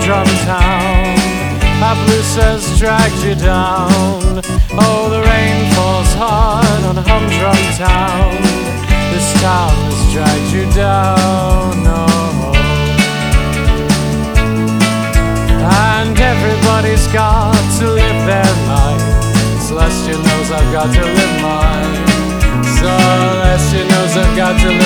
humdrum town. Hapless has dragged you down. Oh, the rain falls hard on humdrum town. This town has dragged you down. Oh. And everybody's got to live their life. Celestia knows I've got to live mine. Celestia knows I've got to live